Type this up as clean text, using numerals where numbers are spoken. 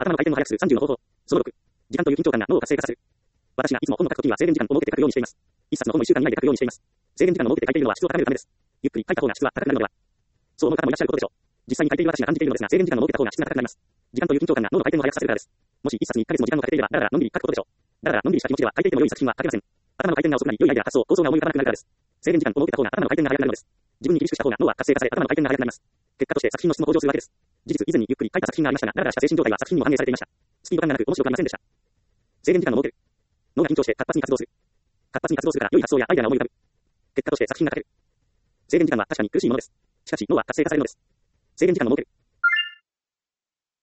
頭の回転を速くする30の方法。その6。時間という緊張感が脳を活性化させる。私がいつも本を書くときには制限時間を設けて書くようにしています。一冊の本を1週間以内で書くようにしています。制限時間を設けて書いているのは質を高めるためです。ゆっくり書いた方が質は高くなるのでは。そう思う方もいらっしゃることでしょう。実際に書いている私が感じているのですが、制限時間を設けた方が質が高くなります。時間という緊張感が脳の回転を速くさせるからです。もし一冊に1ヶ月も時間をかけていれば、だらだらのんびり書くことでしょう。だらだらのんびりした気持ちでは書いていても良い作品は書けません。頭の回転が遅くなり、良いアイデア発想、構想が思い浮かばなくなるからです。制限時間を設けた方が頭の回転が速くなるのです。自分に厳しくした方が脳は活性化され、頭の回転が速くなります。結果として作品の質も向上するわけです。事実、以前にゆっくり書いた作品がありましたが、だらだらした精神状態は作品にも反映されていました。スピード感がなく面白くありませんでした。制限時間を設ける。脳が緊張して活発に活動する。活発に活動するから良い発想やアイデアが思い浮かぶ。結果として作品が書ける。制限時間は確かに苦しいものです。しかし脳は活性化されるのです。制限時間を設ける。